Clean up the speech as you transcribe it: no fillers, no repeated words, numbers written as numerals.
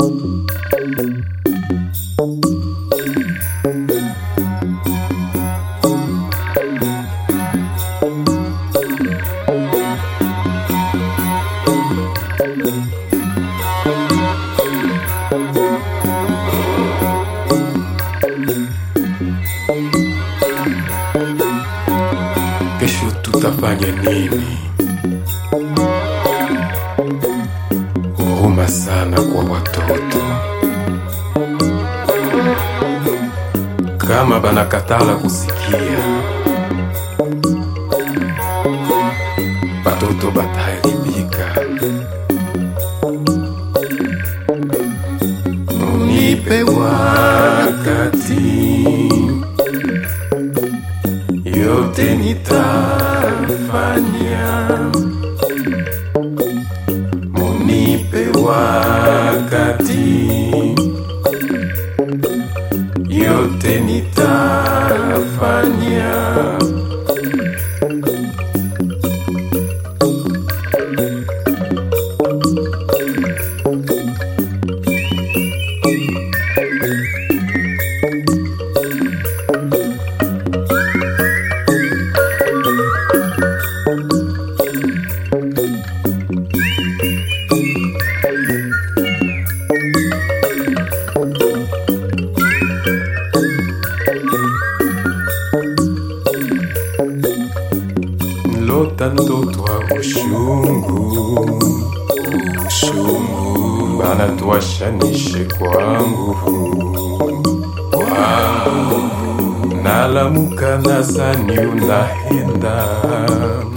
Kesho tutafanya nini? Huruma sana kwa watoto. Kama banakatala kusikia, batoto bataharibika. Munipe wakati, yote nitafanya. Munipe wakati, yote nitafanya. Lota ndoto wa ushungu, bana tuwashanishe kwangu, nalamuka nazani unahenda.